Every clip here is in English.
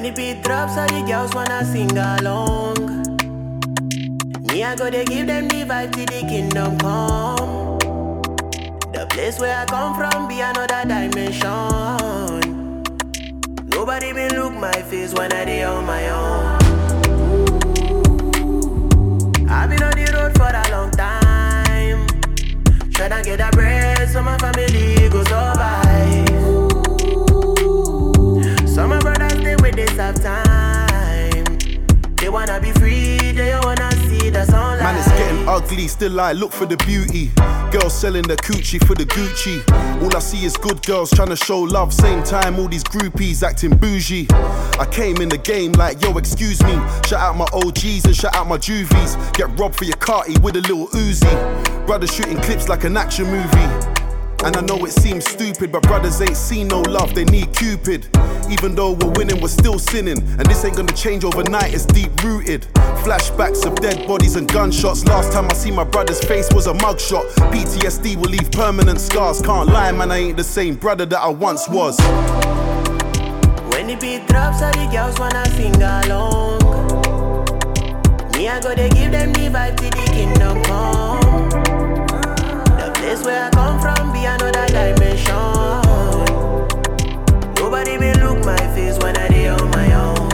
When the beat drops, all the girls wanna sing along. Me, I go to give them the vibe till the kingdom come. The place where I come from be another dimension. Nobody been look my face when I dey on my own. I've been on the road for a long time, tryna get a bread so my family go survive. Some of my brothers stay with this half time. They wanna be free, they don't wanna see the sunlight. Man, it's getting ugly, still I look for the beauty. Girls selling the coochie for the Gucci. All I see is good girls trying to show love. Same time, all these groupies acting bougie. I came in the game like, yo, excuse me. Shout out my OGs and shout out my juvies. Get robbed for your carty with a little Uzi. Brothers shooting clips like an action movie. And I know it seems stupid, but brothers ain't seen no love, they need Cupid. Even though we're winning, we're still sinning. And this ain't gonna change overnight, it's deep rooted. Flashbacks of dead bodies and gunshots. Last time I see my brother's face was a mugshot. PTSD will leave permanent scars. Can't lie, man, I ain't the same brother that I once was. When the beat drops, all the girls wanna sing along. Me, I go to give them the vibe till the kingdom come. The place where I come from be another dimension. Nobody been look my face when I dey on my own.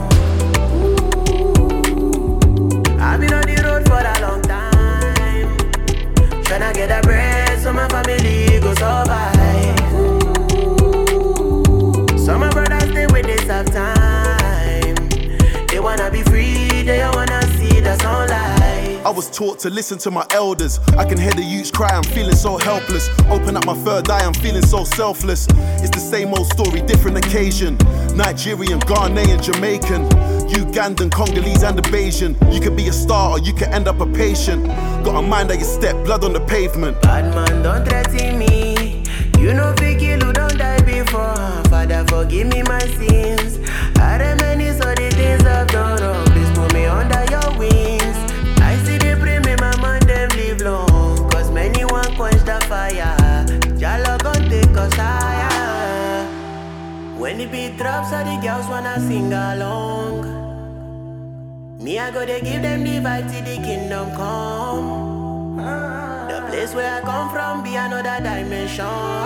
I've been on the road for a long time, tryna get a bread so my family go survive. Some of my brothers stay with this half time. They wanna be free, they don't wanna see the sunlight. I was taught to listen to my elders. I can hear the youths cry, I'm feeling so helpless. Open up my third eye, I'm feeling so selfless. It's the same old story, different occasion. Nigerian, Ghanaian, Jamaican, Ugandan, Congolese and a Bayesian. You could be a star or you could end up a patient. Got a mind that you step, blood on the pavement. Bad man, don't threaten me. You know fake kill who don't die before. Father, forgive me my sins. I reminisce all the things I've done wrong. Please put me under your wings. I see they pray me my man them live long. Cause many want quench the fire. Jalo gon' take us higher. When the beat drops, all the girls wanna sing along. Me, I go to give them the vibe till the kingdom come. The place where I come from be another dimension.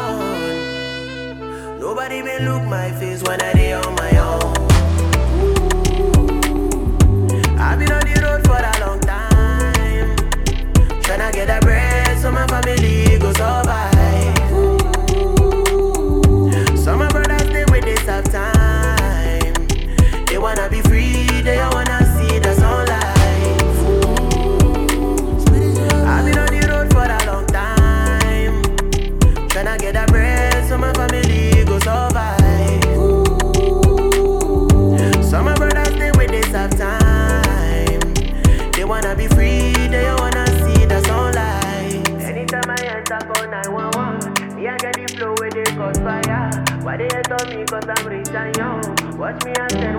Nobody been look my face when I dey on my own. I've been on the road for a long time, tryna get a bread so my family go survive. Some of my brothers stay with this half time. They wanna be free, they don't wanna see the sunlight. I've been on the road for a long time, tryna get a bread so my family go survive. Some of my brothers stay with this half time. They wanna be free, they don't wanna see the sunlight. Anytime I enter call 911, me I get the flow where they cause fire. Why they hate on me cause I'm rich and young? Watch me and